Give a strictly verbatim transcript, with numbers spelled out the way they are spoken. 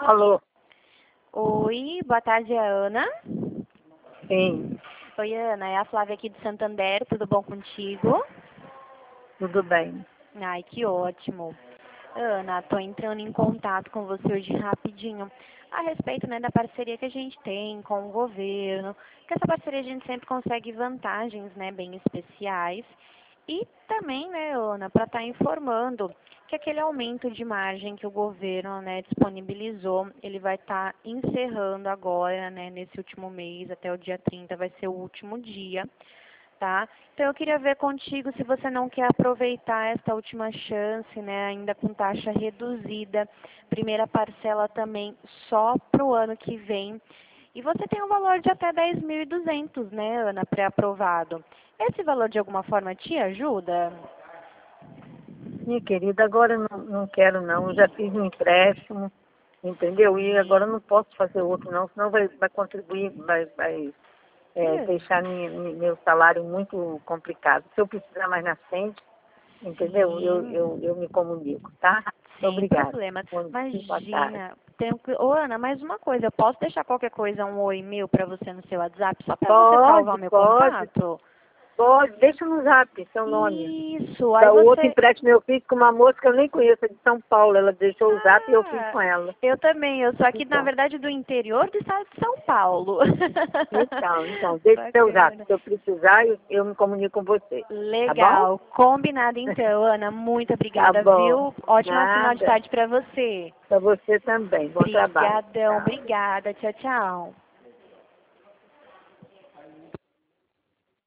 Alô? Oi, boa tarde, é a Ana. Sim, Oi, Ana, é a Flávia aqui de Santander, tudo bom contigo? tudo bem. Ai, que ótimo. Ana, tô entrando em contato com você hoje rapidinho a respeito, né, da parceria que a gente tem com o governo, que essa parceria a gente sempre consegue vantagens, né, bem especiais. E também, né, Ana, para estar informando que aquele aumento de margem que o governo, né, disponibilizou, ele vai estar encerrando agora, né, nesse último mês, até o dia trinta, vai ser o último dia, tá? Então eu queria ver contigo se você não quer aproveitar esta última chance, né, ainda com taxa reduzida, primeira parcela também só para o ano que vem. E você tem um valor de até dez mil e duzentos, né, Ana, pré-aprovado. Esse valor de alguma forma te ajuda? Minha querida, agora eu não, não quero não, eu já fiz um empréstimo, entendeu? E agora eu não posso fazer outro não, senão vai, vai contribuir, vai, vai é, É, deixar minha, mi- meu salário muito complicado. Se eu precisar mais na frente, entendeu? Eu, sim, eu, eu me comunico, tá? sem Obrigada. problema. Bom dia, boa tarde. Imagina, tenho que... Ô, Ana, mais uma coisa, eu posso deixar qualquer coisa, um oi meu para você no seu WhatsApp, só para você salvar Pode, meu pode, contato? pode. Deixa no zap seu nome. Isso, aí Da o outro você... empréstimo eu fiz com uma moça que eu nem conheço, é de São Paulo. Ela deixou o zap e eu fiz Ah, com ela. eu também, eu sou aqui, na Então, verdade, do interior do estado de São Paulo. então, então, deixa o seu zap. Bacana. Se eu precisar, eu, eu me comunico com você. Tá bom? Legal, combinado então, Ana, muito Tá obrigada, bom. viu? Ótima final de Nada. tarde para você. Para você também. Bom trabalho. Obrigadão, Tchau. obrigada, tchau, tchau.